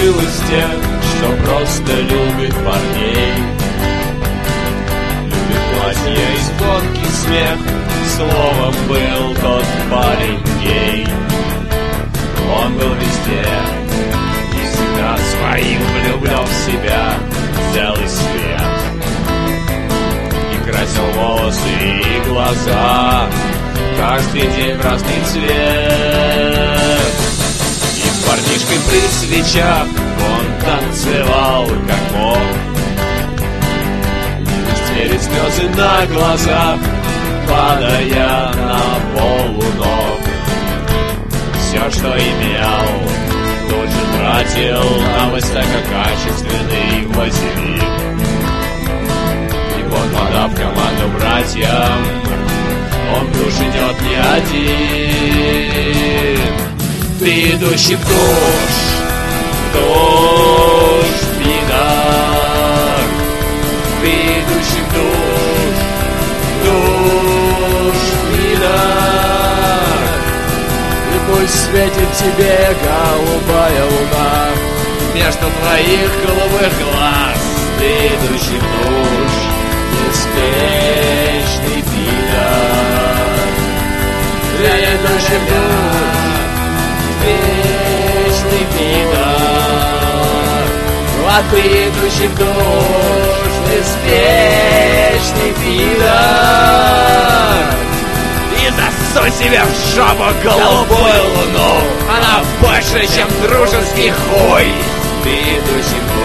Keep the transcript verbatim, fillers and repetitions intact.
был из тех, что просто любит парней. Любит платья и звонкий смех, словом, был тот парень гей. Он был везде и всегда своим влюблен в себя, целый свет. И красил волосы и глаза каждый день в разный цвет. И парнишкой при свечах он танцевал как мог. Блестели слезы на глазах, падая на пол у ног. Все, что имел, тут же тратил на высококачественный вазелин. И вот, подав команду братьям, он в душ идет не один. Ты идущий в душ, в душ, пидор. Ты идущий в душ, в душ, пидор. И пусть светит тебе голубая луна между твоих голубых глаз. Ты идущий в душ, беспечный пидор. Я идущий в душ, вечный пидор. А ты идущий в душ, беспечный пидор. И засунь себе в жопу голубую луну, она больше, чем дружеский хуй. Ты идущий в душ,